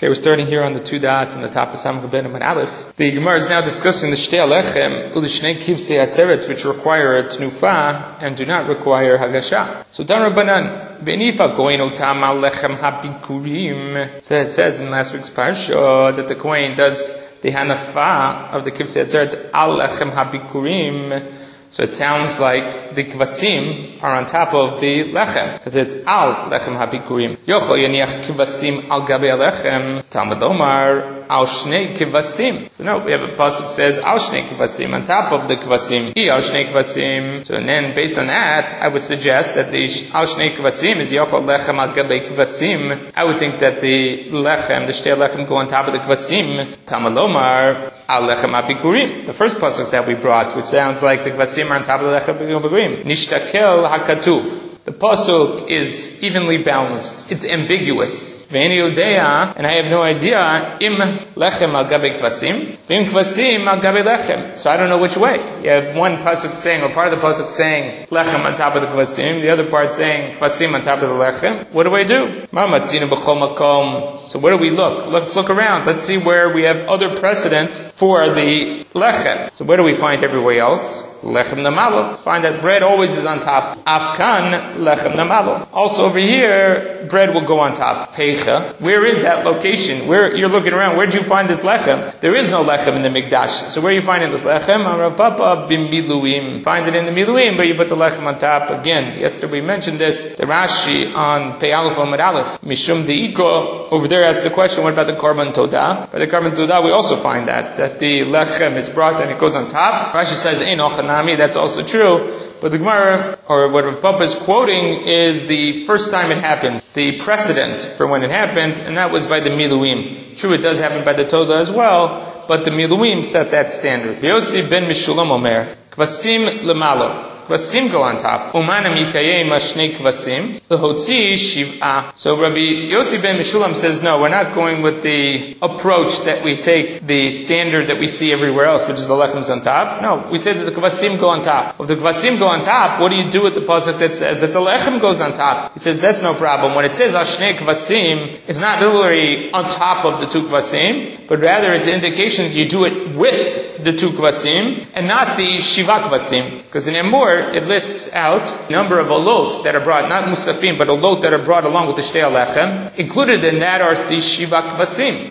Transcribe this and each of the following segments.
Okay, we're starting here on the two dots on the top of Samach Ben and Aleph. The Gemara is now discussing the Shtei Alechem, Ulishnei Kivsei Atzeret, which require a Tnufa and do not require Hagasha. So Dan Rabbanan, Benifa Kohen Otam Al Lechem HaBikurim. So it says in last week's parsha that the Kohen does the Hanafa of the Kivsei Atzeret Al Lechem HaBikurim. So it sounds like the kvasim are on top of the lechem, because it's al lechem habikurim. Yochel yaniach kvasim al gabe lechem. Talmud Omar al shnei kvasim. So no, we have a pasuk that says al shnei kvasim on top of the kvasim. Al shnei kvasim. So then, based on that, I would suggest that the al shnei kvasim is yochel lechem al gabe kvasim. I would think that the lechem, the shtei lechem, go on top of the kvasim. Talmud Omar al lechem habikurim. The first pasuk that we brought, which sounds like the kvasim are on top of the lechem habikurim. Nishtakel hakatuv. The pasuk is evenly balanced. It's ambiguous. Ve'eni yodeya, and I have no idea, im lechem al gabe kvasim, v'im kvasim al gabe lechem. So I don't know which way. You have one pasuk saying, or part of the pasuk saying, lechem on top of the kvasim, the other part saying, kvasim on top of the lechem. What do I do? Ma matzinu b'chol makom. So where do we look? Let's look around. Let's see where we have other precedents for the lechem. So where do we find everywhere else? Lechem namalo. Find that bread always is on top. Afkan lechem namalo. Also over here, bread will go on top. Heicha. Where is that location? Where you're looking around, where did you find this lechem? There is no lechem in the mikdash. So where are you finding this lechem? Rav Papa bim miluim. Find it in the miluim, but you put the lechem on top. Again, yesterday we mentioned this. The Rashi on Pei Aleph Amud Aleph. Mishum deiko. Over there asks the question, what about the korban todah? By the korban todah, we also find that the lechem is brought and it goes on top. Rashi says, ein ochanami. That's also true. But the Gemara, or what Rav Papa is quoting, is the first time it happened, the precedent for when it happened, and that was by the Miluim. True, it does happen by the Todah as well, but the Miluim set that standard. Yossi ben Mishulam Omer, Kvasim lemalo. Kvasim go on top. Umanam yikayem ashnei kvasim. L'hotzi shiv'ah. So Rabbi Yossi ben Mishulam says, no, we're not going with the approach that we take the standard that we see everywhere else, which is the lechem's on top. No, we say that the kvasim go on top. If the kvasim go on top, what do you do with the pasuk that says that the lechem goes on top? He says, that's no problem. When it says ashnei kvasim, it's not literally on top of the two kvasim, but rather it's an indication that you do it with the two kvasim, and not the shiva kvasim. Because in Emor, it lists out a number of olot that are brought, not musafim, but olot that are brought along with the shtei alechem. Included in that are the shiva kvasim.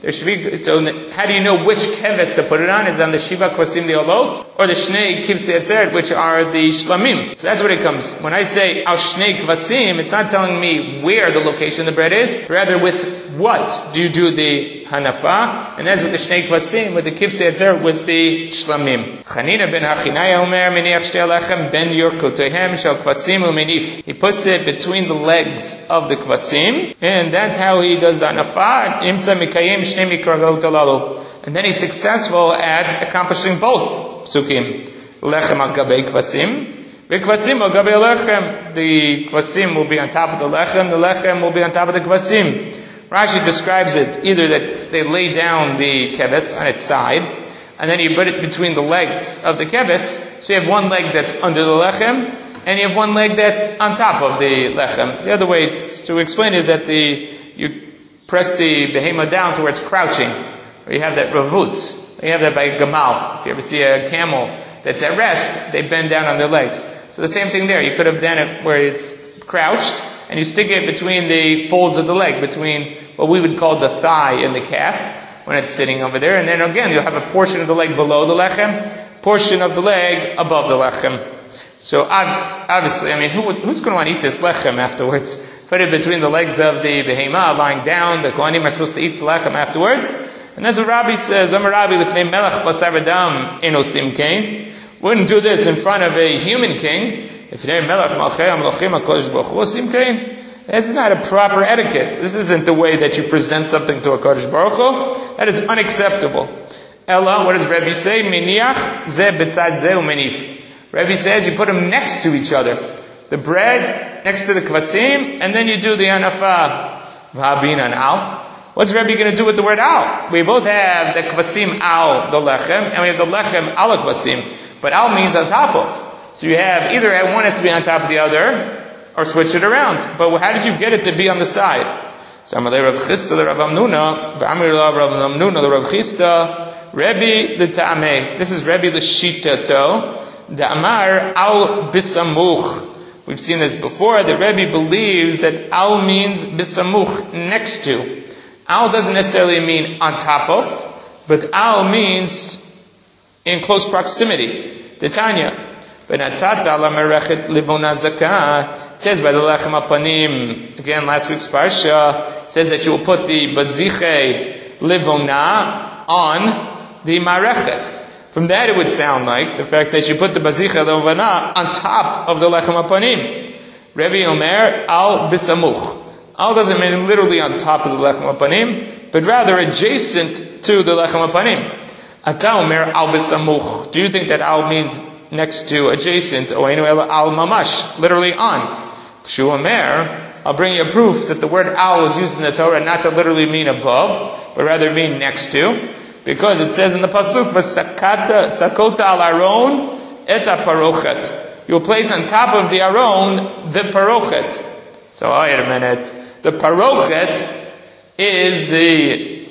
So how do you know which keves to put it on? Is it on the shiva kvasim, the olot, or the shnei kivsei atzeret, which are the shlamim? So that's what it comes. When I say al shnei kvasim, it's not telling me where the location of the bread is, rather with what do you do the hanafa, and that's with the shnei kvasim, with the kivsei atzeret, with the shlamim. Chanina ben Hachinaya Omer meniach shtei alechem ben yorkotehem shel kvasim umenif. He puts it between the legs of the kvasim, and that's how he does the hanafa. Imtza mikayem shnei mikrot alalu, and then he's successful at accomplishing both psukim. Lechem al gabei kvasim, v'kvasim al gabei lechem. The kvasim will be on top of the lechem will be on top of the kvasim. Rashi describes it either that they lay down the keves on its side, and then you put it between the legs of the keves, so you have one leg that's under the lechem, and you have one leg that's on top of the lechem. The other way to explain is that you press the behema down to where it's crouching, or you have that ravutz. You have that by gamal. If you ever see a camel that's at rest, they bend down on their legs. So the same thing there. You could have done it where it's crouched, and you stick it between the folds of the leg, between what we would call the thigh and the calf, when it's sitting over there. And then again, you'll have a portion of the leg below the lechem, portion of the leg above the lechem. So obviously, who's going to want to eat this lechem afterwards? Put it between the legs of the behema, lying down. The kohanim are supposed to eat the lechem afterwards. And that's what Rabbi says, Amar Rabbi lifnei melech basar v'dam enosim kain. Wouldn't do this in front of a human king. Lifnei melech malchei hamlochim HaKadosh Baruch Hu osim kain. That's not a proper etiquette. This isn't the way that you present something to a Kadosh Baruch Hu. That is unacceptable. Ella, what does Rebbe say? Miniach ze betzad ze umenif. Rebbe says you put them next to each other. The bread next to the kvasim, and then you do the hanafa. V'habin an al. What's Rebbe going to do with the word al? We both have the kvasim al, the lechem, and we have the lechem al kvasim. But al means on top of. So you have either one has to be on top of the other, or switch it around. But how did you get it to be on the side? So Amalei Rav Chisda le Rav Amnuna, V'amir la Rav Amnuna le Rav Chisda, Rebbe the Ta'ameh. This is Rebbe the Shitato, Da'amar al bisamuch. We've seen this before. The Rebbe believes that al means bisamuch, next to. Al doesn't necessarily mean on top of, but al means in close proximity. Titania. Benatata la merechet libona zakah. It says by the lechem apanim, again last week's parsha, it says that you will put the baziche livona on the marechet. From that it would sound like the fact that you put the baziche livona on top of the lechem apanim. Rebbe Omer al bisamuch. Al doesn't mean literally on top of the lechem apanim, but rather adjacent to the lechem apanim. Ata Omer al bisamuch. Do you think that al means next to, adjacent, or al mamash, literally on? Shu Omer, I'll bring you a proof that the word al is used in the Torah not to literally mean above, but rather mean next to, because it says in the pasuk, "Sakota al aron et parochet." You will place on top of the aron the parochet. So wait a minute. The parochet is the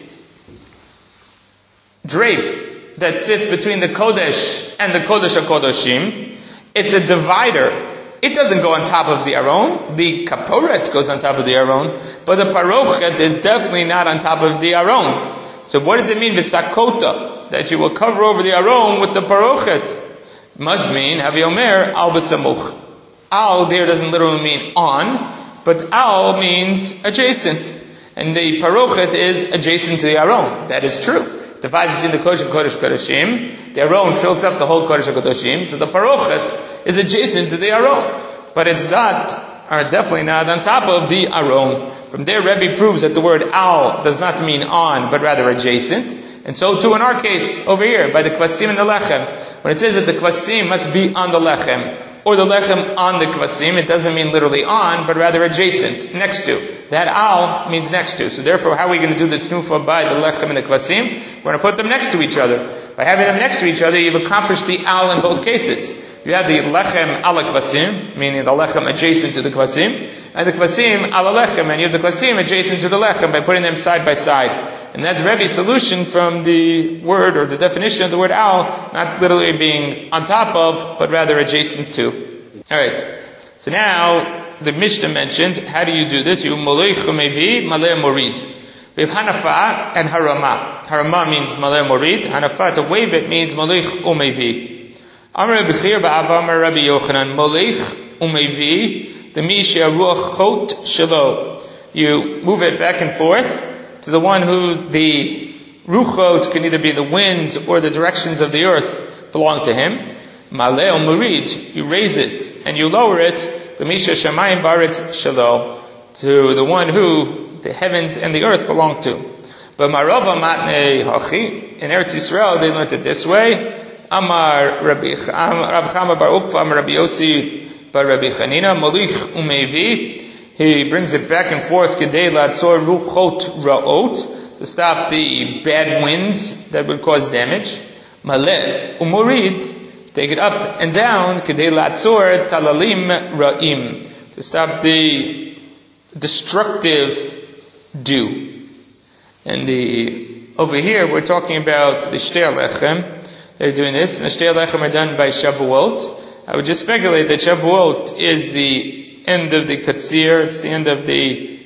drape that sits between the Kodesh and the Kodesh HaKodeshim. It's a divider. It doesn't go on top of the Aron. The Kaporet goes on top of the Aron, but the Parochet is definitely not on top of the Aron. So what does it mean, V'sakota, that you will cover over the Aron with the Parochet? Must mean, Havi Omer, al b'samuch. Al there doesn't literally mean on, but al means adjacent. And the Parochet is adjacent to the Aron. That is true. It divides between the Kodesh and Kodesh Kodeshim. The Aron fills up the whole Kodesh Kodeshim, so the Parochet is adjacent to the Aron. But it's not, or definitely not, on top of the Aron. From there, Rebbe proves that the word al does not mean on, but rather adjacent. And so too in our case, over here, by the kvasim and the lechem. When it says that the kvasim must be on the lechem, or the lechem on the kvasim, it doesn't mean literally on, but rather adjacent, next to. That al means next to. So therefore, how are we going to do the tnufa by the lechem and the kvasim? We're going to put them next to each other. By having them next to each other, you've accomplished the al in both cases. You have the lechem ala kvasim, meaning the lechem adjacent to the kvasim, and the kvasim ala lechem, and you have the kvasim adjacent to the lechem by putting them side by side. And that's Rebbe's solution from the word, or the definition of the word al, not literally being on top of, but rather adjacent to. Alright. So now, the Mishnah mentioned, how do you do this? You moleich umevi, maleh morid. We have Hanafa and Harama. Harama means maleh morid. Hanafa, to wave it, means moleich umevi. Amar Bechir ba'ava Amar Rabbi Yochanan, moleich umevi, the misha ruach chot shelo. You move it back and forth to the one who the ruchot can either be the winds or the directions of the earth belong to him. Maleh umerid, you raise it and you lower it, the misha shamayim baretz shelo, to the one who the heavens and the earth belong to. But Marava matnei hachi, in Eretz Yisrael they learned it this way. Amar Rav Chama bar Ukva, Amar Rabbi Yossi bar Rabbi Chanina, molich umevi. He brings it back and forth, kedei latzor ruchot ra'ot, to stop the bad winds that would cause damage. Maleh umorid, take it up and down, kedei latzor talalim ra'im, to stop the destructive dew. And over here we're talking about the Shtei Alechem. They're doing this, and the Shtei Alechem are done by Shavuot. I would just speculate that Shavuot is the end of the Katsir, it's the end of the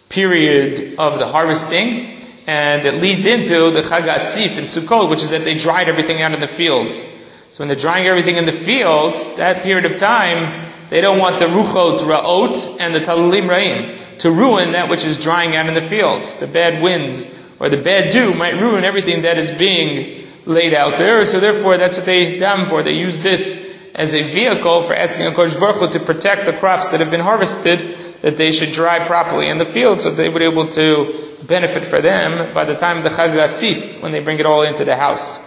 period of the harvesting, and it leads into the Chag Asif in Sukkot, which is that they dried everything out in the fields. So when they're drying everything in the fields, that period of time, they don't want the Ruchot Ra'ot and the Talalim Ra'im to ruin that which is drying out in the fields. The bad winds or the bad dew might ruin everything that is being laid out there, so therefore that's what they dam for. They use this as a vehicle for asking HaKadosh Baruch Hu to protect the crops that have been harvested, that they should dry properly in the field so they would be able to benefit for them by the time of the Chag Asif, when they bring it all into the house.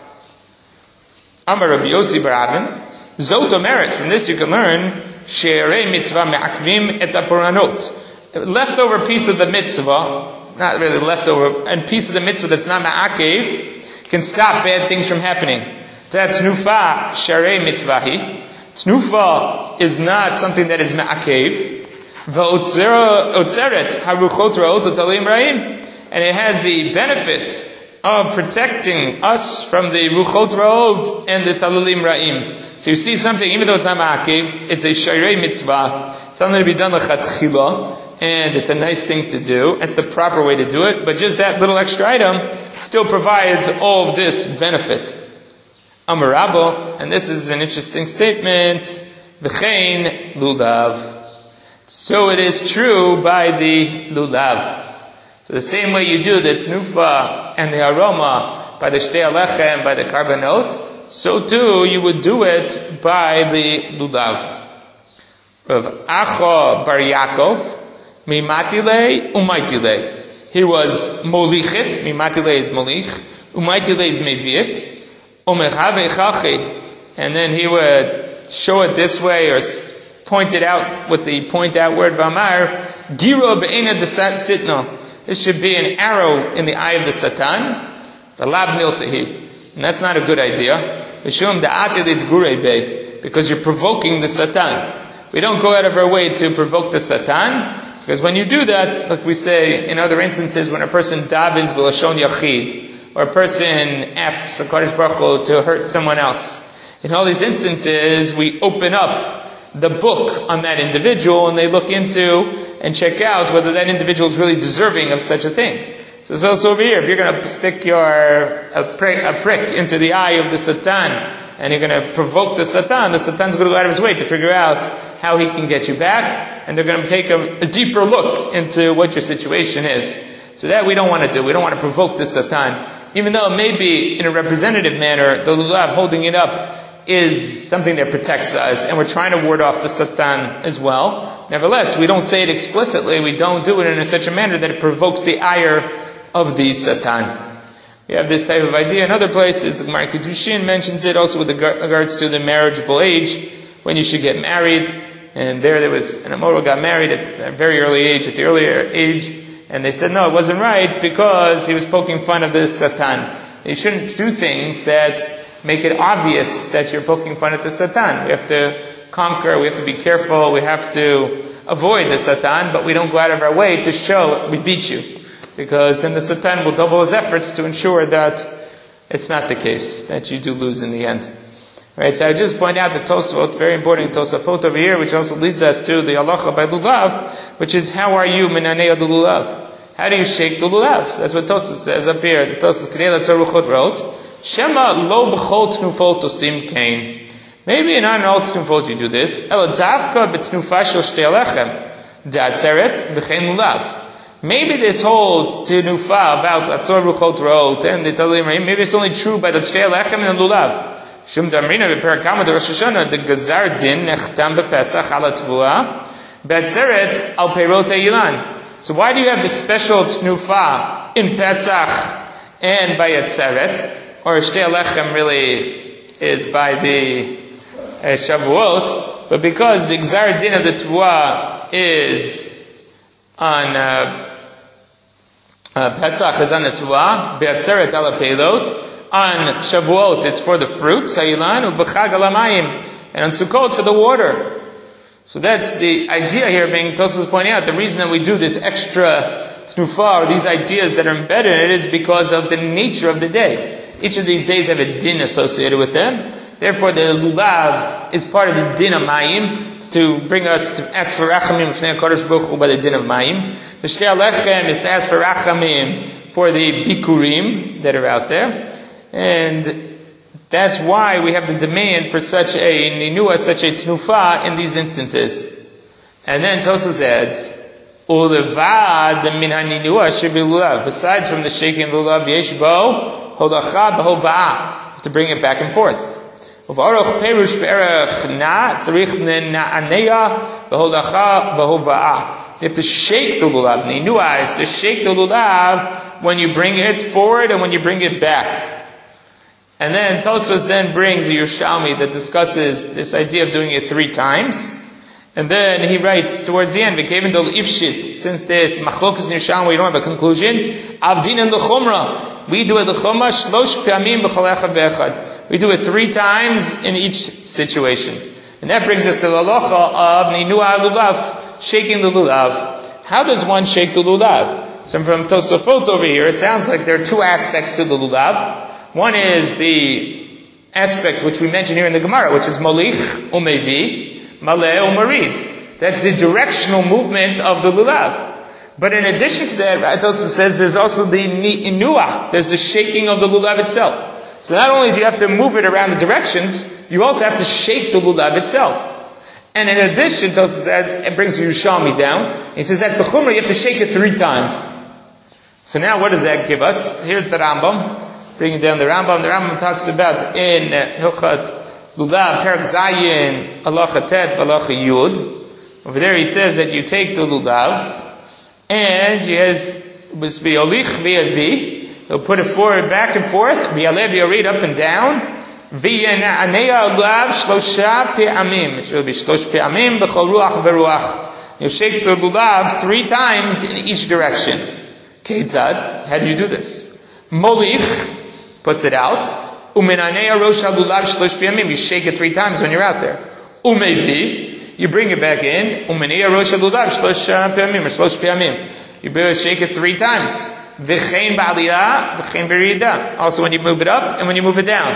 Amar Rabbi Yossi bar Avin, Zot Omeret, from this you can learn, She'erei mitzvah me'akvim et aporanot. Leftover piece of the mitzvah, not really leftover, and piece of the mitzvah that's not ma'akev, can stop bad things from happening. That tnufa sharei mitzvahi. Tnufa is not something that is ma'akev. V'otzeret haruchot ra'ot utalim ra'im. And it has the benefit of protecting us from the ruchot ra'ot and the talulim ra'im. So you see something, even though it's not ma'akiv, it's a shayrei mitzvah, something to be done l'chatchila, and it's a nice thing to do. It's the proper way to do it, but just that little extra item still provides all of this benefit. Amar Rabba, and this is an interesting statement, v'chein lulav. So it is true by the lulav. So the same way you do the tenufa and the aroma by the shtei alechem, by the karbanot, so too you would do it by the lulav. Rav Acha bar Yaakov, mimatile umaitile. He was molichet, mimatile is molich, umaitile is meviet, umechave chachi, and then he would show it this way or point it out with the point out word v'amar, giro be'ena desat sitno. This should be an arrow in the eye of the Satan, the lab miltahi. And that's not a good idea. Because you're provoking the Satan. We don't go out of our way to provoke the Satan, because when you do that, like we say in other instances, when a person davens b'lashon yachid, or a person asks HaKadosh Baruch Hu to hurt someone else, in all these instances, we open up the book on that individual, and they look into and check out whether that individual is really deserving of such a thing. So it's also over here, if you're going to stick a prick into the eye of the Satan, and you're going to provoke the Satan's going to go out of his way to figure out how he can get you back, and they're going to take a deeper look into what your situation is. So that we don't want to do. We don't want to provoke the Satan. Even though maybe in a representative manner, the lulav holding it up is something that protects us, and we're trying to ward off the Satan as well. Nevertheless, we don't say it explicitly. We don't do it in such a manner that it provokes the ire of the Satan. We have this type of idea in other places. The Gemara Kedushin mentions it also with regards to the marriageable age, when you should get married. And there was an Amora got married at a very early age, at the earlier age, and they said no, it wasn't right because he was poking fun of the Satan. You shouldn't do things that make it obvious that you're poking fun at the Satan. We have to conquer, we have to be careful, we have to avoid the Satan, but we don't go out of our way to show we beat you. Because then the Satan will double his efforts to ensure that it's not the case, that you do lose in the end. Right, so I just point out the Tosafot, very important Tosafot over here, which also leads us to the halacha by lulav, which is how are you minanei the lulav? How do you shake the lulav? So that's what Tosafot says up here. The Tosafot Kedei Latzor Ruchot wrote, Shema lo b'chol tnufot tosim kain. Maybe not in all tnufot you do this. Ela davka b'tnufa shel shtei alechem da'atzeret b'chein lulav. Maybe this whole tenufa about Atzor Ruchot Rot and the Talim, maybe it's only true by the Shtei Alechem and the Lulav. Shum Damrina b'Perakama de Rosh Hashanah, the Gazar Din nechtam b'Pesach ala Tvua, B'Atzeret al Peirot Yilan. So why do you have the special tenufa in Pesach and by Atzeret? Or Shtei Alechem really is by the Shavuot, but because the Gazar Din of the Tvua is on Pesach is on the Tuah, Be'atzeret ala Peilot. On Shavuot, it's for the fruit, Sayilan, U'b'chag alamayim. And on Sukkot, for the water. So that's the idea here being, Tosfos is pointing out, the reason that we do this extra Tnufa, or these ideas that are embedded in it, is because of the nature of the day. Each of these days have a din associated with them. Therefore, the Lulav is part of the din of Mayim. It's to bring us to ask for Rachamim Fnei HaKadosh Baruch Hu by the din of Mayim. The Shtei Alechem is to ask for Rachamim for the Bikurim that are out there. And that's why we have the demand for such a Ninua, such a Tnufa in these instances. And then Tosfos adds, Ulevad min ha-Ninua should be Lulav. Besides from the shaking Lulav, Yesh bo Holacha b'Hova'ah. To bring it back and forth. You have to shake the lulav. Ninua is to shake the lulav when you bring it forward and when you bring it back. And then Tosfos then brings a Yerushalmi that discusses this idea of doing it 3 times. And then he writes towards the end, since there's machlokas in Yerushalmi, we don't have a conclusion. Avdin and l'chumra. We do it l'chumra, shlosh p'amim b'chol echad ve'echad. We do it 3 times in each situation. And that brings us to the halacha of Ninua Lulav, shaking the lulav. How does one shake the lulav? So from Tosafot over here, it sounds like there are two aspects to the lulav. One is the aspect which we mentioned here in the Gemara, which is molich umevi, maleh umarid. That's the directional movement of the lulav. But in addition to that, it also says there's also the inua. There's the shaking of the lulav itself. So not only do you have to move it around the directions, you also have to shake the lulav itself. And in addition, it brings Yerushalmi down. He says that's the chumrah, you have to shake it 3 times. So now what does that give us? Here's the Rambam. Bringing down the Rambam. The Rambam talks about in Hilchat Lulav, Perak Zayin, Halacha Tet, Halacha Yud. Over there he says that you take the Lulav, and he must be Olich V'Yavi. He'll put it forward, back and forth, V'Yalev V'Yarid, up and down, V'Yana'anea Lulav Shlosha Pe'amim. It will be Shlosh Pe'amim, B'chol Ruach V'Ruach. You'll shake the Lulav 3 times in each direction. Keitzad, how do you do this? Molich puts it out. Umenanea rosh halulav shlosh piyamim. You shake it 3 times when you're out there. Umevi, you bring it back in. Umenanea rosh halulav shlosh piyamim or shlosh piyamim. You shake it 3 times. V'chein ba'aliyah, v'chein b'rida. Also when you move it up and when you move it down.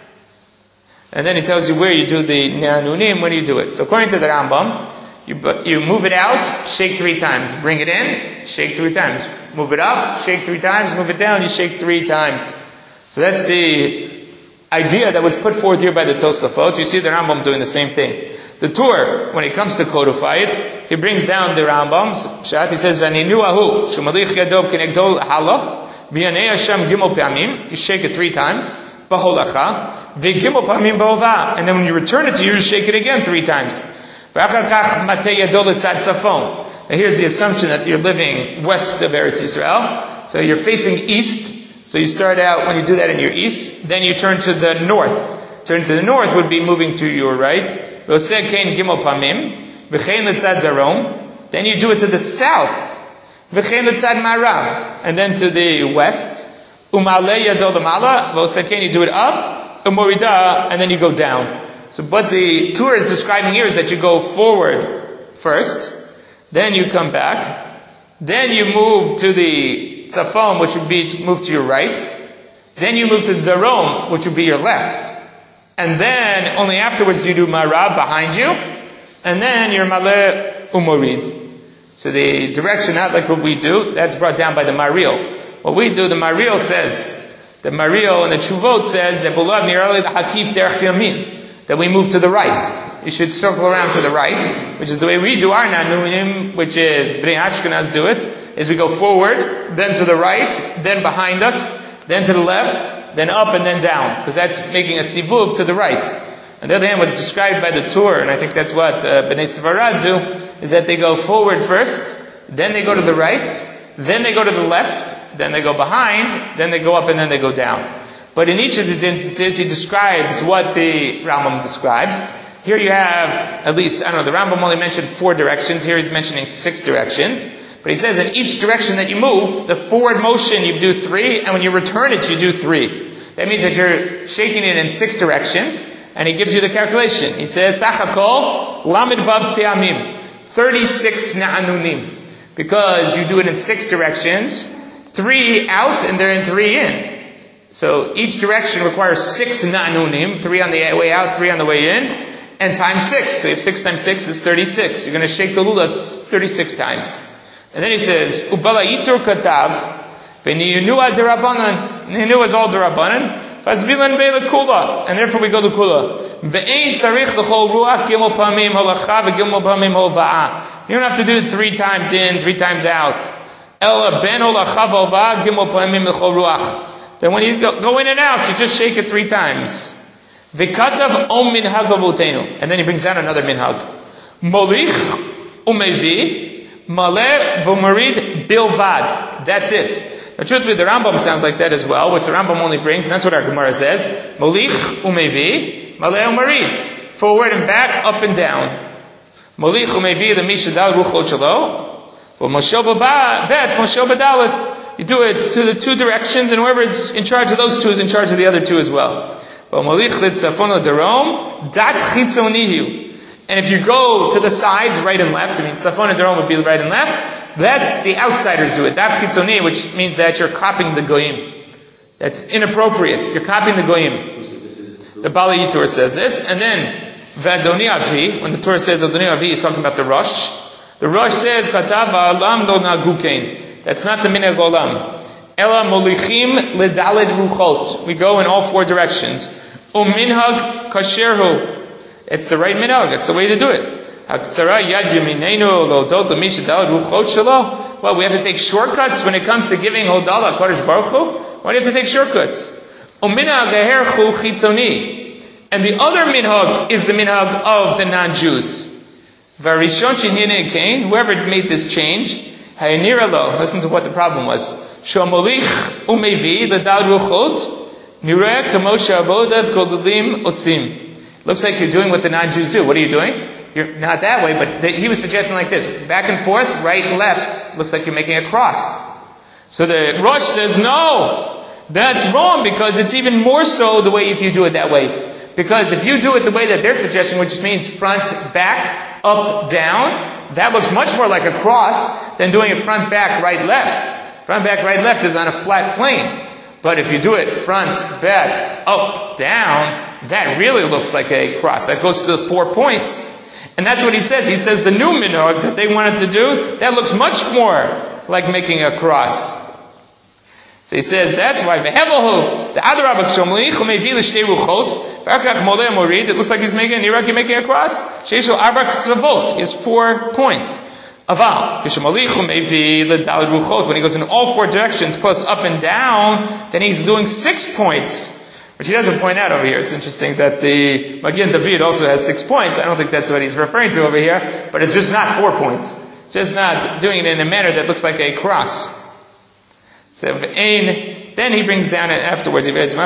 And then he tells you where you do the ne'anunim, when you do it. So according to the Rambam, you move it out, shake 3 times. Bring it in, shake 3 times. Move it up, shake 3 times. Move it down, you shake 3 times. So that's the idea that was put forth here by the Tosafot. You see the Rambam doing the same thing. The Tur, when it comes to codify it, he brings down the Rambam's Pshat. He says, "V'ninu ahu shemalich yado k'negdol hala v'yanei Hashem gimel pe'amim." You shake it 3 times. B'holacha v'gimel pe'amim b'ova. And then when you return it to you shake it again 3 times. V'achar kach matei yado l'tzad tzafon. Now here's the assumption that you're living west of Eretz Yisrael. So you're facing east. So you start out, when you do that in your east, then you turn to the north. Turn to the north would be moving to your right. Then you do it to the south. And then to the west. You do it up. And then you go down. So what the Torah is describing here is that you go forward first. Then you come back. Then you move to the Tzafon, which would be to move to your right. Then you move to Zarom, which would be your left. And then, only afterwards do you do Marab behind you. And then your Maleh Umorid. So the direction, not like what we do, that's brought down by the Maril. What we do, the Maril says, the Maril and the Chuvot says, that Bulav Nirali the Hakif Derech Yamin, that we move to the right. You should circle around to the right, which is the way we do our Nanunim, which is Bnei Ashkenaz do it, is we go forward, then to the right, then behind us, then to the left, then up and then down, because that's making a sivuv to the right. On the other hand, what's described by the Tur, and I think that's what Bnei Sfarad do, is that they go forward first, then they go to the right, then they go to the left, then they go behind, then they go up and then they go down. But in each of these instances, he describes what the Rambam describes. Here you have, at least, the Rambam only mentioned 4 directions. Here he's mentioning 6 directions. But he says in each direction that you move, the forward motion you do 3, and when you return it you do 3. That means that you're shaking it in 6 directions, and he gives you the calculation. He says, Sachakol, Lamed Vav Pe'amim, 36 Na'anunim. Because you do it in 6 directions, 3 out and then 3 in. So each direction requires 6 Na'anunim, 3 on the way out, 3 on the way in, and times 6. So you have 6 times 6 is 36. You're going to shake the lulav 36 times. And then he says, Ubala Yitur Katav, Beniyunua Derabanan. Niyunua is all Derabanan. Fazbilan Be'la Kula. And therefore we go to Kula. Ve'ein Tzarich L'chol Ruach Gimel Pamim Holacha Ve'Gimel Pamim Holva'a. You don't have to do it 3 times in, 3 times out. Ela Ben Holacha V'Holva'a Gimel Pamim L'chol Ruach. Then when you go in and out, you just shake it 3 times. Ve'katav Om Minhag Avotenu. And then he brings down another minhag. Molich Umevi Maleh V'Marid Bilvad. That's it. Now, truthfully, the Rambam sounds like that as well, which the Rambam only brings, and that's what our Gemara says. Molich Umevi Maleh Umarid. Forward and back, up and down. Molich Umevi the Mishadal Ruchot Shalo. Moshe Bet Moshe Badalit. You do it to the 2 directions, and whoever is in charge of those 2 is in charge of the other 2 as well. Molich Litzafon Darom Dat Chitzonihu. And if you go to the sides, right and left, tzafon and darom would be right and left, that's the outsiders do it. Daf chitzoni, which means that you're copying the goyim. That's inappropriate. You're copying the goyim. The Bali Yitur says this, and then V'Adoni Avi, when the Torah says Adoni Avi, he's talking about the Rosh. The Rosh says, Katav Alam lo nagukein. That's not the minhag olam. Ela molichim ledaled ruchot. We go in all four directions. Uminhag kasherhu. It's the right minhag. It's the way to do it. Well, we have to take shortcuts when it comes to giving Hodala Kodesh Baruch Hu? Why do you have to take shortcuts? And the other minhag is the minhag of the non-Jews. Whoever made this change, listen to what the problem was. Looks like you're doing what the non-Jews do. What are you doing? You're not that way, but he was suggesting like this. Back and forth, right and left. Looks like you're making a cross. So the Rosh says, no, that's wrong because it's even more so the way if you do it that way. Because if you do it the way that they're suggesting, which means front, back, up, down, that looks much more like a cross than doing it front, back, right, left. Front, back, right, left is on a flat plane. But if you do it front, back, up, down, that really looks like a cross. That goes to the 4 points. And that's what he says. He says the new minhag that they wanted to do, that looks much more like making a cross. So he says that's why it looks like he's making a cross. He has 4 points. When he goes in all 4 directions plus up and down, then he's doing 6 points. Which he doesn't point out over here. It's interesting that the Magen David also has 6 points. I don't think that's what he's referring to over here, but it's just not 4 points. It's just not doing it in a manner that looks like a cross. So, then he brings down it afterwards. He says,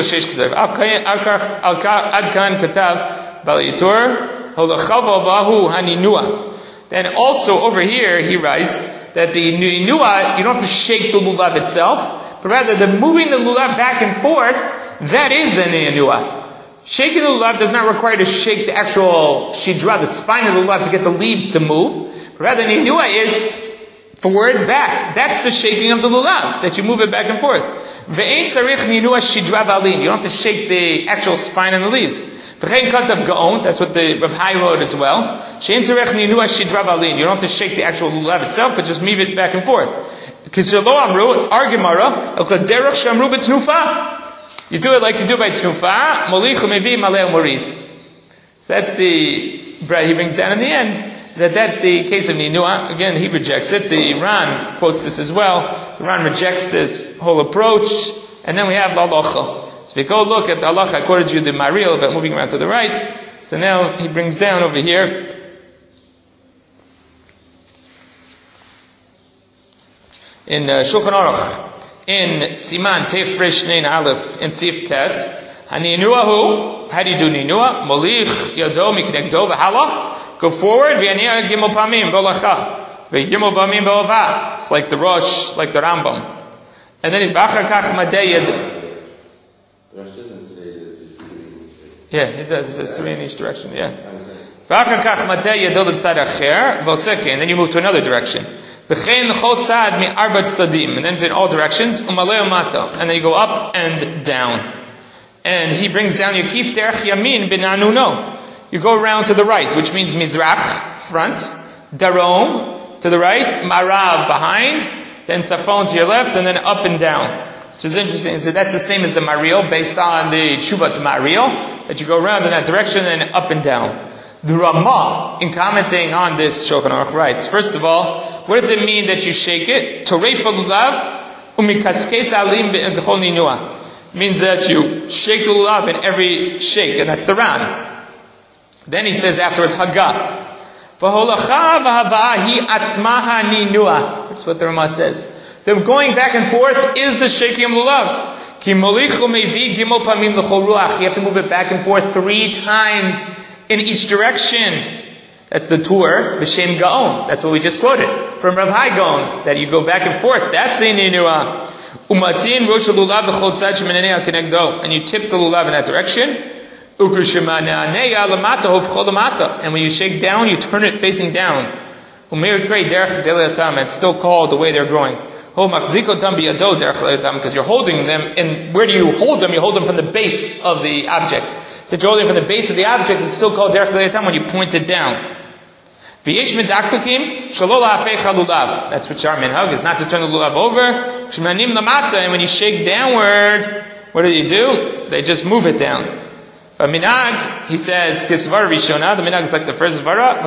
then also over here he writes that the ninua, you don't have to shake the lulav itself, but rather the moving the lulav back and forth, that is the ninua. Shaking the lulav does not require to shake the actual shidra, the spine of the lulav, to get the leaves to move. Rather, ninua is forward, back. That's the shaking of the lulav, that you move it back and forth. Ve'ein sarich ninua shidra balin. You don't have to shake the actual spine and the leaves. V'chein katav gaon. That's what the Rav Hai wrote as well. She'ein sarich ninua shidra balin. You don't have to shake the actual lulav itself, but just move it back and forth. Because lo amru, our Gemara, el kaderach shamru b'tnufa. You do it like you do by tnufa, molichu mevi malei morid. So that's he brings down in the end, that's the case of ninua. Again, he rejects it. The Ran quotes this as well. The Ran rejects this whole approach. And then we have the halacha. So if you go look at the halacha according to the Mariel, about moving around to the right. So now he brings down over here, in Shulchan Aruch, in Siman Tefresh Nein Aleph in Sif Tet, Haninuahu, how do you do ninua? Molich Yado Miknegdo V'Hala. Go forward, V'Yaniya Gimel Pamim V'Olacha, V'Gimel Pamim V'Olva. It's like the Rosh, like the Rambam. And then he's V'Achakach Madei Yad. Rosh doesn't say that it's 3. Yeah, it does. It says 3 in each direction, yeah. V'Achakach Madei Yado L'Tzad Acher, V'Oseke, and then you move to another direction. And then in all directions, and then you go up and down. And he brings down Yakif Derech Yamin bin Anuno. You go around to the right, which means Mizrach, front, Darom, to the right, Marav, behind, then Safon to your left, and then up and down. Which is interesting. So that's the same as the Mariel, based on the Tshuvat Mariel, that you go around in that direction and then up and down. The Ramah, in commenting on this Shulchan Aruch, writes, first of all, what does it mean that you shake it? Toreifa lulav umikaskes alim b'chol ninua. Means that you shake the lulav in every shake, and that's the Ran. Then he says afterwards, Haggah. V'holacha v'hava hi atzmaha ninua. That's what the Ramah says. The going back and forth is the shaking of lulav. Ki molichu mevi gimel pamim l'chol ruach. You have to move it back and forth 3 times in each direction. That's the tour, B'Shem Gaon. That's what we just quoted from Rav Hai Gaon, that you go back and forth. That's the ninua. Umatin rosh lulav l'chol tzad shemenenei kenegdo, and you tip the lulav in that direction. And when you shake down, you turn it facing down. It's still called the way they're growing. Because you're holding them, and where do you hold them? You hold them from the base of the object. Since you're holding from the base of the object, it's still called derech le'atam when you point it down. That's what our minhag is, not to turn the lulav over. And when you shake downward, what do? They just move it down. Minhag, he says, kisvar rishona, the minhag is like the first vara,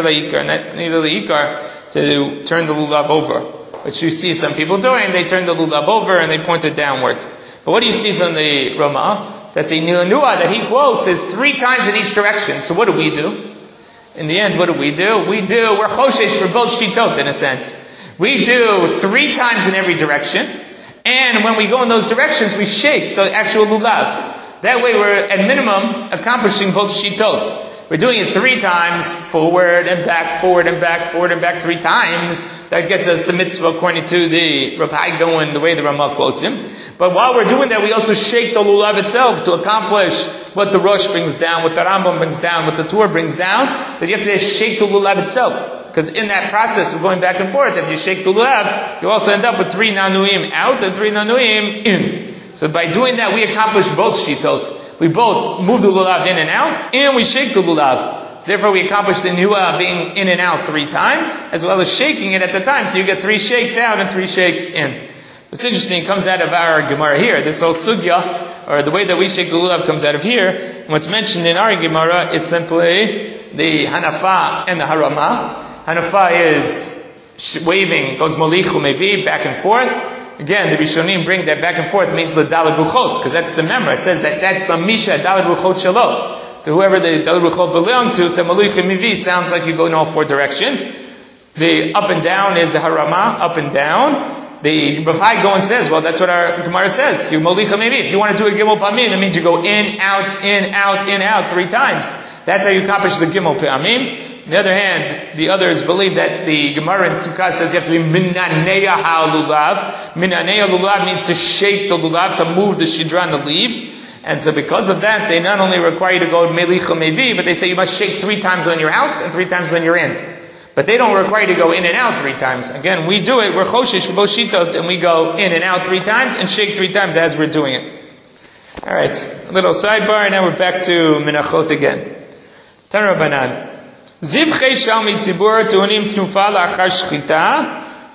to turn the lulav over. Which you see some people doing, they turn the lulav over and they point it downward. But what do you see from the Ramah? That the nu'ah that he quotes is 3 times in each direction. So what do? In the end, what do? We're choshesh for both shitot in a sense. We do 3 times in every direction, and when we go in those directions, we shake the actual lulav. That way we're, at minimum, accomplishing both shitot. We're doing it 3 times, forward and back, forward and back, forward and back 3 times. That gets us the mitzvah according to the Rav Hai Gaon, the way the Ramah quotes him. But while we're doing that, we also shake the lulav itself to accomplish what the Rosh brings down, what the Rambam brings down, what the Torah brings down. That you have to shake the lulav itself. Because in that process of going back and forth, if you shake the lulav, you also end up with 3 nanuim out and 3 nanuim in. So by doing that, we accomplish both shitot. We both move the lulav in and out, and we shake the lulav. So therefore, we accomplish the nu'ah being in and out 3 times, as well as shaking it at the time. So you get 3 shakes out and 3 shakes in. What's interesting, it comes out of our Gemara here. This whole sugya, or the way that we shake the lulav, comes out of here. And what's mentioned in our Gemara is simply the Hanafa and the Harama. Hanafa is waving, goes molichu mevi, back and forth. Again, the Rishonim bring that back and forth means the Daled Ruchot, because that's the memra. It says that that's the Misha Daled Ruchot Shelo. To whoever the Daled Ruchot belong to, so Molicha Mivi sounds like you go in all 4 directions. The up and down is the Harama, up and down. The Rav Hai Gaon says, well, that's what our Gemara says. You Molicha Mivi. If you want to do a Gimel Pamim, it means you go in, out, in, out, in, out 3 times. That's how you accomplish the Gimel Pamim. On the other hand, the others believe that the Gemara in Sukkah says you have to be minaneya ha-lulav. Minaneya lulav means to shake the lulav, to move the shidra and the leaves. And so because of that, they not only require you to go melicha mevi, but they say you must shake 3 times when you're out and 3 times when you're in. But they don't require you to go in and out 3 times. Again, we do it, we're choshesh for both shitot, and we go in and out 3 times and shake 3 times as we're doing it. Alright, a little sidebar, and now we're back to Menachot again. Tan Rabbanan. Zivchei shal mitzibur tuonim tnufa la'achar shchita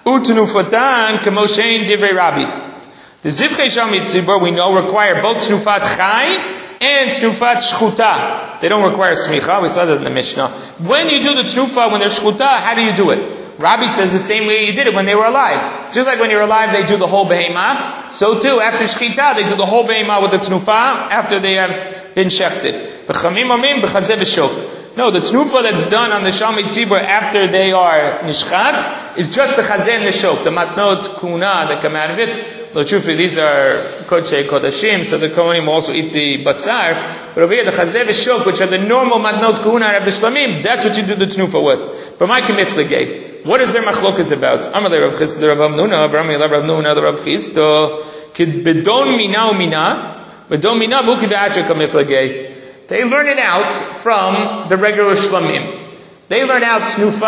utnufatan k'moshein divrei Rabbi. The zivchei shal mitzibur we know require both tnufat chai and tnufat shchuta. They don't require smicha. We saw that in the Mishnah. When you do the tnufa when they're shchuta, how do you do it? Rabbi says the same way you did it when they were alive. Just like when you're alive, they do the whole behemah. So too, after shchita, they do the whole behemah with the tnufa after they have been shechted. B'chamim amim b'chazeh b'shok. No, the tnufa that's done on the Shalmei Tzibur after they are nishchat is just the chazeh and the shok, the matnot kuna that come out of it. Well, truthfully, these are kodshei kodashim, so the kohanim also eat the basar. But over here, the chazeh and shok, which are the normal matnot kuna of the shlamim, that's what you do the tnufa with. But my k'mitzlegei, what is their machlokas about? Amalei Rav Chisda, Rav Amnuna, Avrami Rav Amnuna, Rav Chisda, kid bedon mina umina, bedon mina buki be'achar k'miflegei. They learn it out from the regular shlamim. They learn out tnufa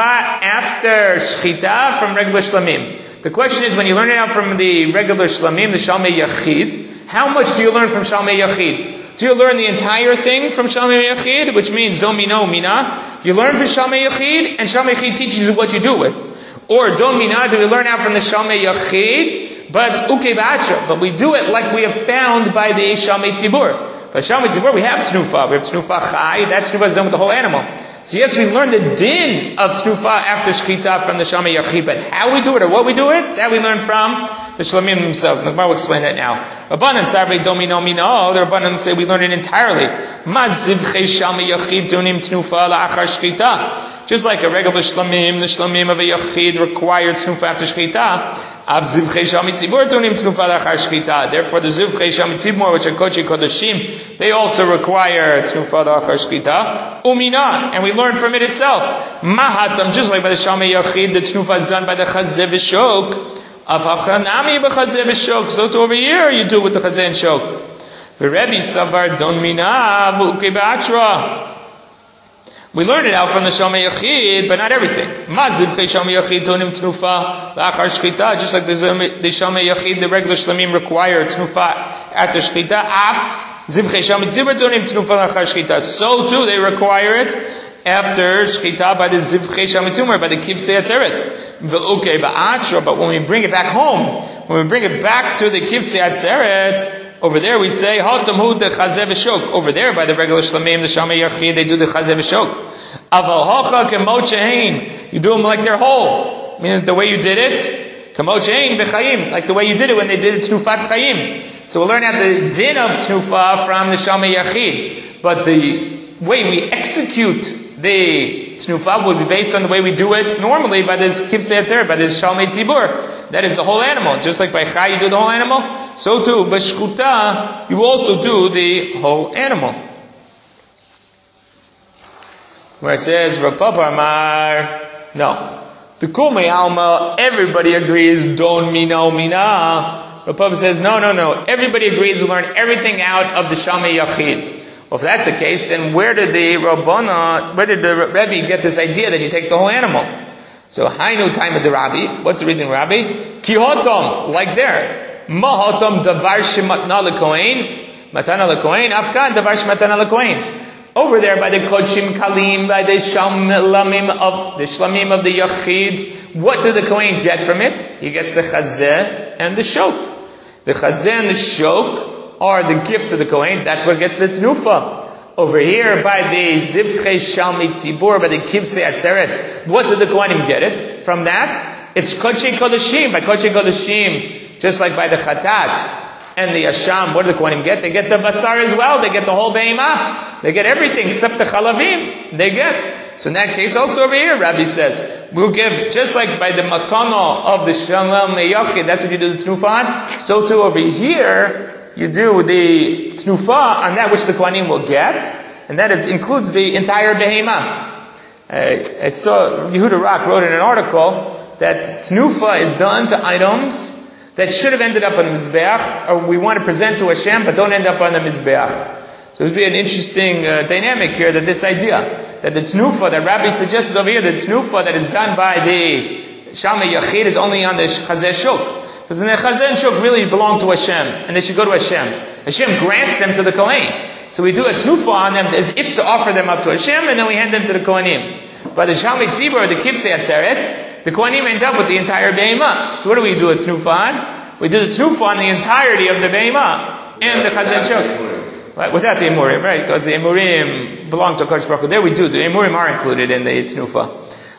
after shchita from regular shlamim. The question is, when you learn it out from the regular shlamim, the shalmei yachid, how much do you learn from shalmei yachid? Do you learn the entire thing from shalmei yachid, which means don mina mina? You learn from shalmei yachid, and shalmei yachid teaches you what you do with. Or don mina, do we learn out from the shalmei yachid, but uke ba'achra, but we do it like we have found by the shalmei tzibur. But Shalmei Tzibur, we have tnufa. We have tnufa chai. That tnufa is done with the whole animal. So yes, we learn the din of tnufa after shchita from the Shalmei Yachid, but how we do it or what we do it, that we learn from the Shlamim themselves. And the Gemara will explain that now. Rabbanan Sabri Domino Mino. The Rabbanan say we learn it entirely. Ma zivchei Shalmei Yachid tunim tnufa la'achar shchita. Just like a regular shlamim, the shlamim of a yachid require tnufa after shchita. Av zivchei shalmei tzibur tunim tnufa lachar shchita. Therefore, the zivchei shalmei tzibur, which are kodesh kodeshim, they also require tnufa lachar shchita. Umina, and we learn from it itself. Mahatam, just like by the shalmei yachid, the tnufa is done by the chazeh v'shok. Av hachanami b'chazeh v'shok. So to over here, you do with the chazeh and shok. Rebbe savar don mina v'ukei ba'atra. We learn it out from the Shalmei Yachid, but not everything. Mazivchei Shalmei Yachid tonim tnufa la'achar shchita, just like the Shalmei Yachid, the regular shlamim require tnufa after shchita. Zivchei Shalmei Tzibur tonim tnufa la'achar shchita. So too they require it after shchita by the Zivchei Shalmei Tzibur, by the Kibsei Atzeret. V'ukei ba'atra, but when we bring it back home, when we bring it back to the Kibsei Atzeret, over there we say, Hatam hu de chazeh v'shok. Over there, by the regular shlamim, the Shalmei Yachid, they do the chazeh v'shok. Aval hocha kemot she'ein. You do them like they're whole. Meaning the way you did it, kemot she'ein b'chayim. Like the way you did it when they did it, tnufat chayim. So we'll learn out the din of tnufa from the Shalmei Yachid. But the way we execute the tnufa would be based on the way we do it normally by this kibsei atzeret, by this Shalmei Tzibur. That is the whole animal. Just like by Chai you do the whole animal, so too, by Shchuta, you also do the whole animal. Where it says, Rav Papa Amar, no. The Kumei Alma, everybody agrees, Don Mina Mina. Rav Papa says, no. Everybody agrees to learn everything out of the Shalmei Yachid. Well, if that's the case, then where did the Rebbe get this idea that you take the whole animal? So, Hainu time of the Rabbi. What's the reason, Rabbi? Ki hotom, like there. Ma hotom davar shematna lekohen, matana lekohen, afkan davar shematana lekohen. Over there by the Kodshim Kalim, by the Shlamim of the Yachid, what did the Kohen get from it? He gets the Chazeh and the Shok. The Chazeh and the Shok are the gift to the Kohen. That's what gets the Tnufa. Over here, by the Zivchei Shalmei Tzibur, by the Kibsei Atzeret, what did the Kohanim get it? From that, it's Kodshei Kodashim. By Kodshei Kodashim, just like by the Chatat and the Asham, what do the Kohanim get? They get the Basar as well. They get the whole Behemah. They get everything except the Chalavim. They get. So in that case, also over here, Rabbi says, we'll give, just like by the Matana of the Shalmei Yachid, that's what you do the Tnufa on, so too over here, you do the tnufa on that which the Kohanim will get, and that includes the entire behemah. I saw Yehuda Rock wrote in an article that tnufa is done to items that should have ended up on the Mizbeach, or we want to present to Hashem, but don't end up on the Mizbeach. So it would be an interesting dynamic here, that this idea, that the tnufa that Rabbi suggests over here, the tnufa that is done by the Shalmei Yachid is only on the Chazeh Shuk. Because the Chazeh and Shuk really belong to Hashem, and they should go to Hashem. Hashem grants them to the Kohen. So we do a tnufa on them as if to offer them up to Hashem, and then we hand them to the Kohanim. By the Shalmei Tzibur, the Kibsei Atzeret, the Kohanim end up with the entire Behemah. So what do we do a tnufa on? We do the tnufa on the entirety of the Behemah, and the Chazeh and Shuk. Right, without the Emurim, right? Because the Emurim belong to Kodesh Baruch Hu. There we do. The Emurim are included in the tnufa.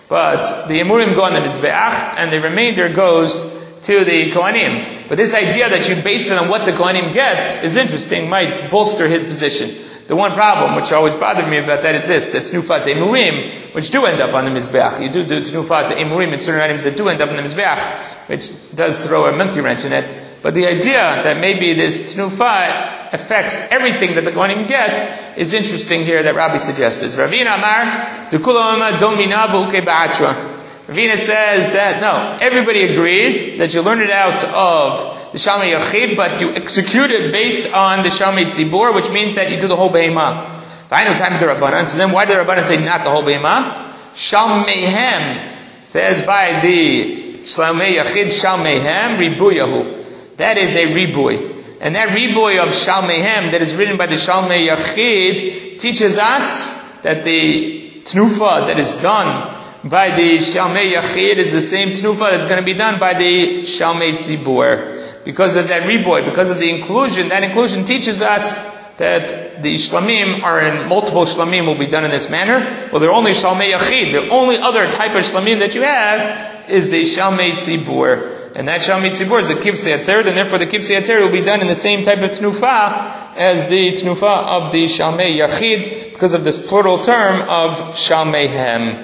But the Emurim go on the Mizbeach, and the remainder goes to the Kohanim. But this idea that you base it on what the Kohanim get is interesting, might bolster his position. The one problem, which always bothered me about that, is this, that Tnufat Emurim, which do end up on the Mizbeach. You do Tnufat Emurim in certain items that do end up on the Mizbeach, which does throw a monkey wrench in it. But the idea that maybe this Tnufat affects everything that the Kohanim get is interesting here that Rabbi suggested. Ravina Amar, Tukula Domina Vulke Ba'atra. Ravina says that, no, everybody agrees that you learn it out of the Shalmei Yachid, but you execute it based on the Shalmei Tzibur, which means that you do the whole Behemah. I know time of the Rabbanan, so then why did the Rabbanan say not the whole Behemah? Shalmeihem says by the Shalmei Yachid, Shalmeihem, Ribuyahu. That is a Ribuy. And that Ribuy of Shalmeihem that is written by the Shalmei Yachid teaches us that the Tnufa that is done by the Shalmei Yachid is the same Tnufa that's going to be done by the Shalmei Tzibur. Because of that Riboy, because of the inclusion, that inclusion teaches us that the Shlamim are in multiple Shlamim will be done in this manner. Well, they're only Shalmei Yachid. The only other type of Shlamim that you have is the Shalmei Tzibur. And that Shalmei Tzibur is the Kibsei Atzeret, and therefore the Kibsei Atzeret will be done in the same type of Tnufa as the Tnufa of the Shalmei Yachid, because of this plural term of Shalmeihem.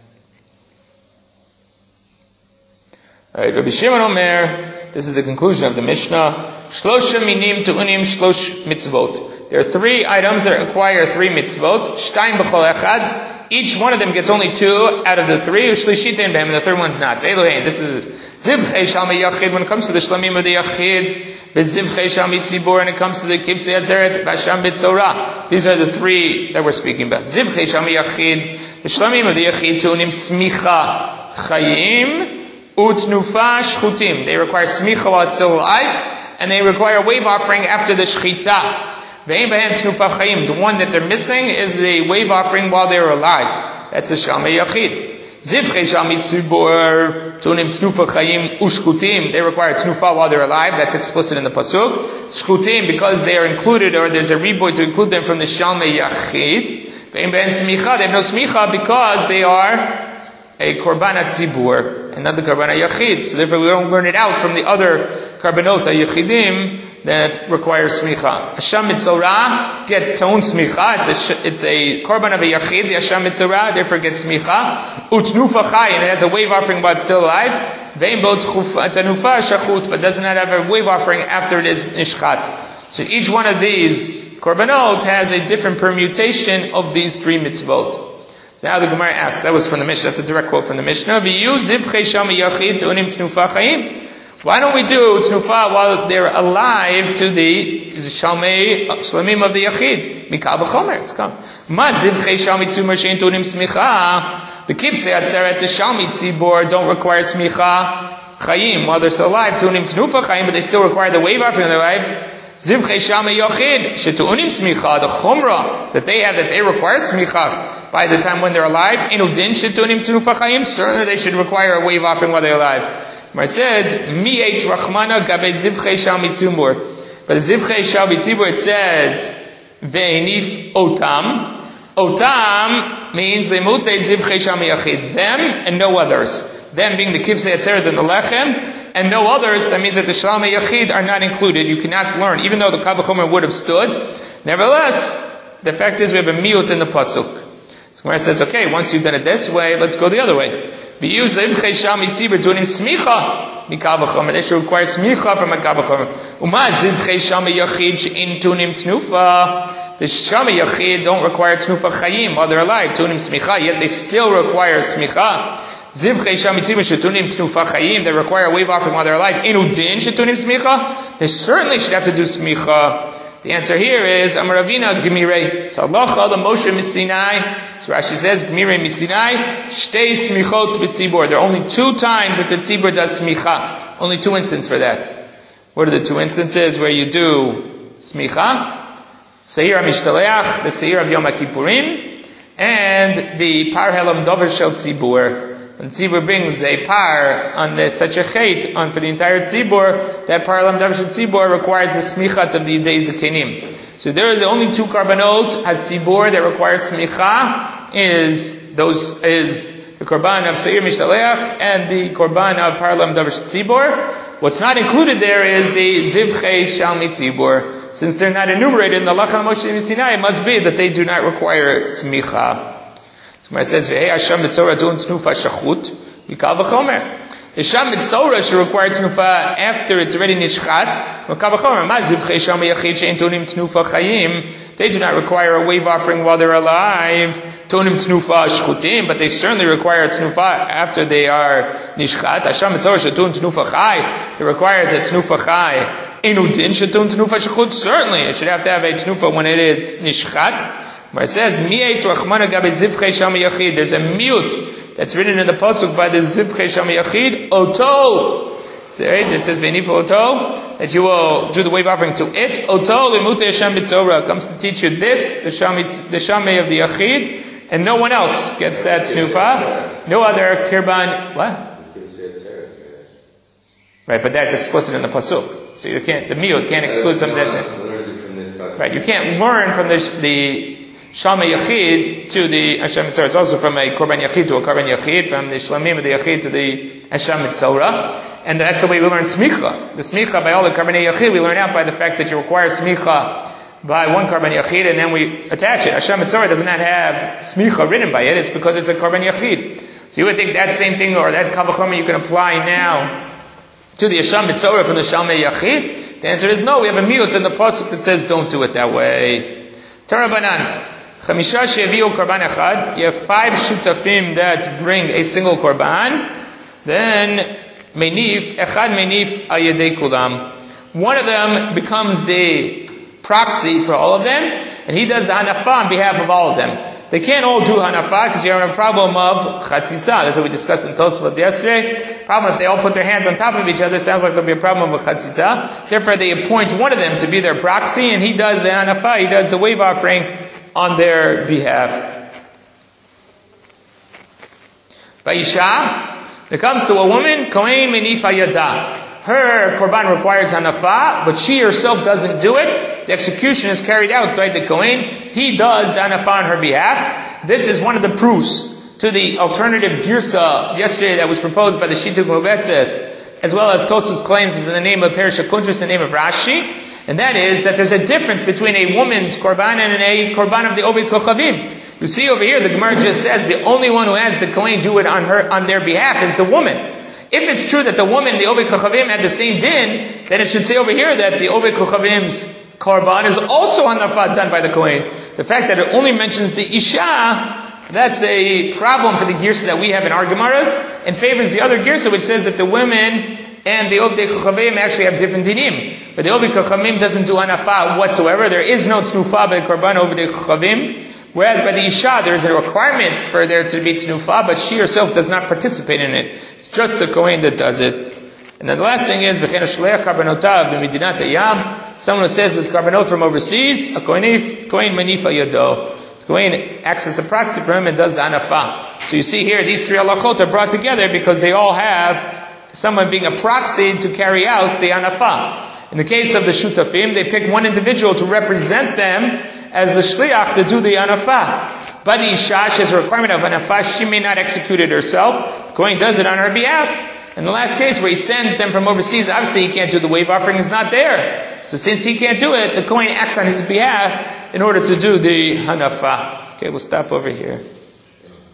Alright, Rabbi Shimon Omer, this is the conclusion of the Mishnah. Shlosha minim tu'unim shlosh mitzvot. There are 3 items that require 3 mitzvot. Shtayim b'chol echad. Each one of them gets only 2 out of the 3. Ushlishit and the third one's not. This is Zivchei Shalmi Yachid when it comes to the Shlamim of the Yachid. Zivchei Shalmi Tzibur when it comes to the Kivsei Atzeret. Vasham B'tzorah. These are the 3 that we're speaking about. Zivchei Shalmi Yachid. The Shlamim of the Yachid tunim smicha chayim utnufa shchutim. They require smicha while it's still alive, and they require a wave offering after the shchita. The one that they're missing is the wave offering while they're alive. That's the Shalmei Yachid. Zivchei Shalmi Tzibur tunim tnufa chayim ushchutim. They require tnufa while they're alive. That's explicit in the pasuk. Shchutim, because they are included, or there's a riboy to include them from the Shalmei Yachid. They have no smicha because they are a korban tzibur and not the korban yachid. So therefore, we don't learn it out from the other korbanot yachidim that require smicha. Hasham mitzorah gets ton smicha. It's a korban of a yachid. The hasham mitzorah therefore gets smicha. Utnufa chay, and it has a wave offering but it's still alive. Vein bo tanufa shachut, but does not have a wave offering after it is nishchat. So each one of these korbanot has a different permutation of these 3 mitzvot. So now the Gemara asks, that was from the Mishnah, that's a direct quote from the Mishnah, why don't we do tnufa while they're alive to the shlamim of the yachid? Mikal v'chomer, it's come. Ma zivchei shalmi tzibur shein tunim smicha. The kivsei atzeret, the shalmi tzibur don't require smicha chayim while they're still alive, tunim tnufa chayim, but they still require the wave offering in their life. Zivchei Shalmei Yachid, shetu'unim smicha, the chumrah that they have, that they require smicha by the time when they're alive. Inudin shetu'unim tenufa chayim, certainly they should require a wave offering while they're alive. Where it says, mi eit rachmana gabe zivchei Shalmei Tzibur. But zivchei Shalmei Tzibur, it says, ve'enif otam. Otam means lemutei zivchei Shalmei Yachid, them and no others. Them being the kivsei atzeret and the lechem, and no others. That means that the Shalmei Yachid are not included. You cannot learn, even though the Kal V'chomer would have stood. Nevertheless, the fact is we have a miut in the pasuk. So Gemara says, okay, once you've done it this way, let's go the other way. V'yu zivchei Shalmei Tzibur tunim smicha mikal v'chomer. They should require smicha from a Kal V'chomer. Uma zivchei Shalmei Yachid she'in tunim tnufa. The Shalmei Yachid don't require tnufa chayim while they're alive, tunim smicha, yet they still require smicha. Zivchei Shalmei Tzibur shetunim tnufa chayim, they require a wave offering while they're alive. Inudin shetunim smicha, they certainly should have to do smicha. The answer here is Amar Ravina Gemirei. It's halacha the Moshe Misinai. So Rashi says Gemirei Misinai shtei smichot b'tzibur. There are only 2 times that the tzibur does smicha. Only 2 instances for that. What are the 2 instances where you do smicha? Seir HaMishtaleach, the Seir of Yom HaKippurim, and the Par Helam Dover Shel Tzibur. When Tzibur brings a par on such a chait on for the entire Tzibur, that Par Helam Dover Shel Tzibur requires the smichat of the Yidei Zakenim. So there are the only 2 korbanot at Tzibur that require smicha is the korban of Seir Mishtaleach and the korban of Par Helam Dover Shel Tzibur. What's not included there is the Zivchei Shalmei Tzibur. Since they're not enumerated in the Halacha Moshe Sinai, it must be that they do not require smicha. So it says, "V'hei Hasham mitzorah tu'un tnufa shachut mikal v'chomer." The Hasham mitzorah should require tnufa after it's already nishchat. Mikal v'chomer, ma zivchei Shalmei Yachid she'en tunim tnufa chayim. They do not require a wave offering while they're alive. Tunim tnufa shchutim, but they certainly require tnufa after they are nishchat. Hasham mitzorah she'tun tnufa chay. It requires a tnufa chay. Inudin shetun tnufa shechut. Certainly, it should have to have a tnufa when it is nishchat. Where it says, "Mi'et rachmana gabe zivchei Shalmei Yachid." There's a miut that's written in the pasuk by the zivchei Shalmei Yachid. Oto. It says, "Ve'nifu oto," that you will do the wave offering to it. Oto limute Hashem mitzorah comes to teach you this, the Shalmei of the Yachid, and no one else gets that tnufa. No other kirban. What? Right, but that's explicit in the pasuk. So you can't, the miut can't exclude something that's it. Right, you can't learn from the Shalmei Yachid to the Hashem Mitzorah. It's also from a Korban Yachid to a Korban Yachid, from the Shlamim of the Yachid to the Hashem Mitzorah. And that's the way we learn Smicha. The Smicha by all the Korban Yachid, we learn out by the fact that you require Smicha by one Korban Yachid, and then we attach it. Hashem Mitzorah does not have Smicha written by it, it's because it's a Korban Yachid. So you would think that same thing, or that Kal V'chomer you can apply now to the Hashem Mitzorah from the Shalmei Yachid. The answer is no, we have a miut in the pasuk that says don't do it that way. Tarabanan. Chamisha sheviu korban echad. You have 5 shutafim that bring a single korban. Then echad menif al yedei kulam. One of them becomes the proxy for all of them, and he does the hanafa on behalf of all of them. They can't all do hanafa because you have a problem of chatzitza. That's what we discussed in Tosfot yesterday. Problem if they all put their hands on top of each other, sounds like there'll be a problem of chatzitza. Therefore, they appoint one of them to be their proxy, and he does the hanafa, he does the wave offering on their behalf. Vayisha, it comes to a woman, kohen menifa yada. Her korban requires hanafa, but she herself doesn't do it. The execution is carried out by the kohen. He does the hanafa on her behalf. This is one of the proofs to the alternative girsa yesterday that was proposed by the Shittuk Movetzet, as well as Tosfos claims is in the name of Perish HaKuntres, in the name of Rashi, and that is that there's a difference between a woman's korban and a korban of the Obed Kochavim. You see over here, the Gemara just says the only one who has the kohen do it on their behalf is the woman. If it's true that the woman, the Obed Kochavim, had the same din, then it should say over here that the Obed Kochavim's korban is also hanafa done by the kohen. The fact that it only mentions the isha, that's a problem for the girsa that we have in our Gemaras, and favors the other girsa which says that the women and the Obed Kochavim actually have different dinim. But the Obed Kochavim doesn't do hanafa whatsoever. There is no tnufa by the korban Obed Kochavim. Whereas by the isha, there is a requirement for there to be tnufa, but she herself does not participate in it. It's just the kohen that does it. And then the last thing is, v'chen hashleach karbanotav b'medinat hayam. Someone who says his karbanot from overseas, a kohen manifa yado. The kohen acts as a proxy for him and does the hanafa. So you see here, these 3 halachot are brought together because they all have someone being a proxy to carry out the hanafa. In the case of the shutafim, they pick one individual to represent them as the shliach to do the hanafa. By the isha, she has a requirement of hanafa. She may not execute it herself. The kohen does it on her behalf. In the last case where he sends them from overseas, obviously he can't do the wave offering, is not there. So since he can't do it, the kohen acts on his behalf in order to do the hanafa. Okay, we'll stop over here.